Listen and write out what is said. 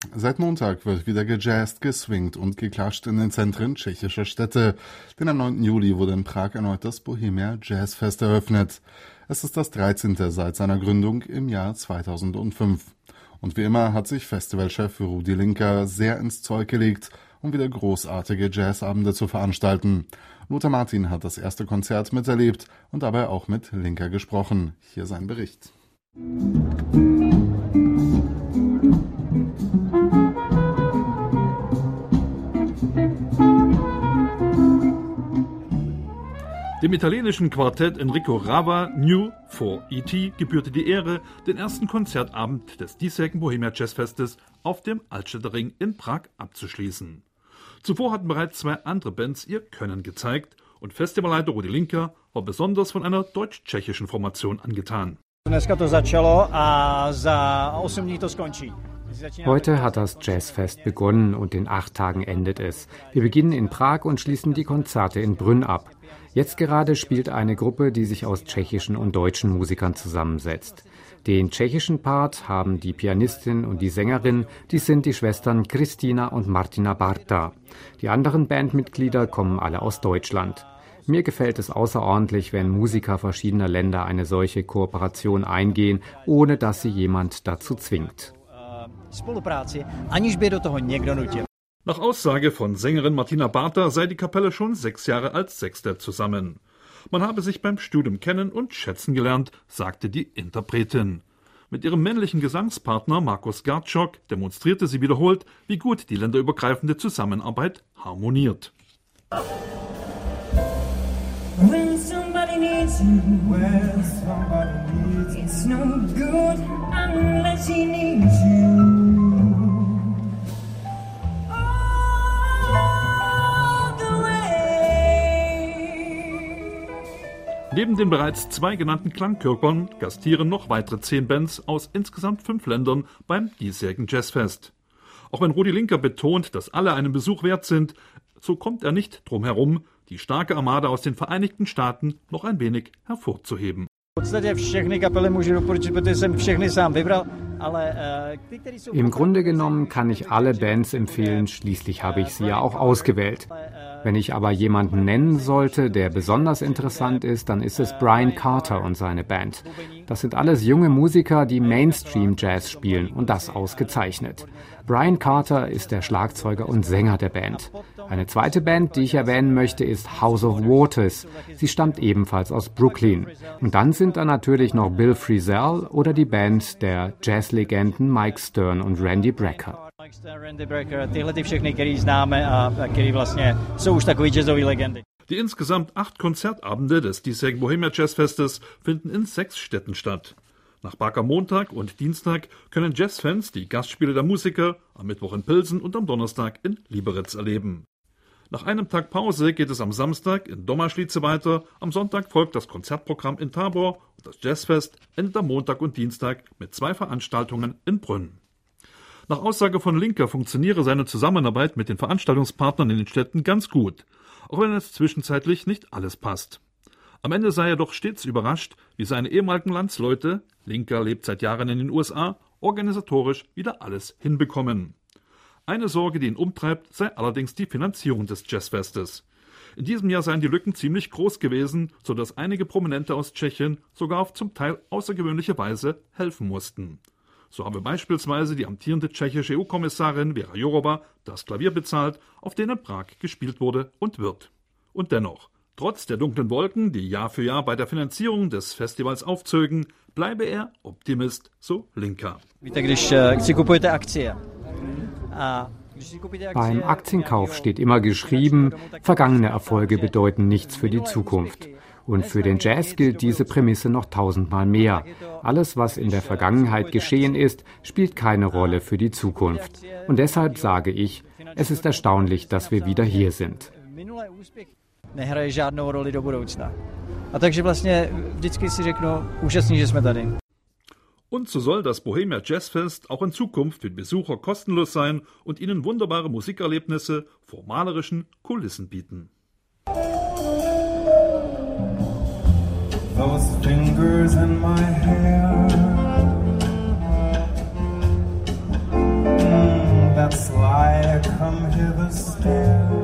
Seit Montag wird wieder gejazzt, geswingt und geklatscht in den Zentren tschechischer Städte. Denn am 9. Juli wurde in Prag erneut das Bohemia Jazzfest eröffnet. Es ist das 13. seit seiner Gründung im Jahr 2005. Und wie immer hat sich Festivalchef Rudi Linker sehr ins Zeug gelegt, um wieder großartige Jazzabende zu veranstalten. Lothar Martin hat das erste Konzert miterlebt und dabei auch mit Linker gesprochen. Hier sein Bericht. Dem italienischen Quartett Enrico Rava New for E.T. gebührte die Ehre, den ersten Konzertabend des diesjährigen Bohemia Jazzfestes auf dem Altstädter Ring in Prag abzuschließen. Zuvor hatten bereits zwei andere Bands ihr Können gezeigt und Festivalleiter Rudi Linker war besonders von einer deutsch-tschechischen Formation angetan. Heute hat das Jazzfest begonnen und in 8 Tagen endet es. Wir beginnen in Prag und schließen die Konzerte in Brünn ab. Jetzt gerade spielt eine Gruppe, die sich aus tschechischen und deutschen Musikern zusammensetzt. Den tschechischen Part haben die Pianistin und die Sängerin, die sind die Schwestern Kristina und Martina Barta. Die anderen Bandmitglieder kommen alle aus Deutschland. Mir gefällt es außerordentlich, wenn Musiker verschiedener Länder eine solche Kooperation eingehen, ohne dass sie jemand dazu zwingt. Nach Aussage von Sängerin Martina Barta sei die Kapelle schon 6 Jahre als Sextett zusammen. Man habe sich beim Studium kennen und schätzen gelernt, sagte die Interpretin. Mit ihrem männlichen Gesangspartner Markus Gartschok demonstrierte sie wiederholt, wie gut die länderübergreifende Zusammenarbeit harmoniert. When somebody needs you, it's no good unless he needs you. Neben den bereits 2 genannten Klangkörpern gastieren noch weitere 10 Bands aus insgesamt 5 Ländern beim diesjährigen Jazzfest. Auch wenn Rudi Linker betont, dass alle einen Besuch wert sind, so kommt er nicht drum herum, die starke Armada aus den Vereinigten Staaten noch ein wenig hervorzuheben. Im Grunde genommen kann ich alle Bands empfehlen, schließlich habe ich sie ja auch ausgewählt. Wenn ich aber jemanden nennen sollte, der besonders interessant ist, dann ist es Brian Carter und seine Band. Das sind alles junge Musiker, die Mainstream-Jazz spielen und das ausgezeichnet. Brian Carter ist der Schlagzeuger und Sänger der Band. Eine zweite Band, die ich erwähnen möchte, ist House of Waters. Sie stammt ebenfalls aus Brooklyn. Und dann sind da natürlich noch Bill Frisell oder die Band der Jazzlegenden Mike Stern und Randy Brecker. Die insgesamt 8 Konzertabende des diesjährigen Bohemia Jazzfestes finden in 6 Städten statt. Nach Barker-Montag und Dienstag können Jazzfans die Gastspiele der Musiker am Mittwoch in Pilsen und am Donnerstag in Liberec erleben. Nach einem Tag Pause geht es am Samstag in Domažlice weiter, am Sonntag folgt das Konzertprogramm in Tabor und das Jazzfest endet am Montag und Dienstag mit 2 Veranstaltungen in Brünn. Nach Aussage von Linker funktioniere seine Zusammenarbeit mit den Veranstaltungspartnern in den Städten ganz gut, auch wenn es zwischenzeitlich nicht alles passt. Am Ende sei er doch stets überrascht, wie seine ehemaligen Landsleute, Linker lebt seit Jahren in den USA, organisatorisch wieder alles hinbekommen. Eine Sorge, die ihn umtreibt, sei allerdings die Finanzierung des Jazzfestes. In diesem Jahr seien die Lücken ziemlich groß gewesen, sodass einige Prominente aus Tschechien sogar auf zum Teil außergewöhnliche Weise helfen mussten. So habe beispielsweise die amtierende tschechische EU-Kommissarin Vera Jourová das Klavier bezahlt, auf dem in Prag gespielt wurde und wird. Und dennoch, trotz der dunklen Wolken, die Jahr für Jahr bei der Finanzierung des Festivals aufzögen, bleibe er Optimist, so Linker. Beim Aktienkauf steht immer geschrieben, vergangene Erfolge bedeuten nichts für die Zukunft. Und für den Jazz gilt diese Prämisse noch 1000-mal mehr. Alles, was in der Vergangenheit geschehen ist, spielt keine Rolle für die Zukunft. Und deshalb sage ich, es ist erstaunlich, dass wir wieder hier sind. Und so soll das Bohemia Jazzfest auch in Zukunft für die Besucher kostenlos sein und ihnen wunderbare Musikerlebnisse vor malerischen Kulissen bieten. Those fingers in my hair. come hither still.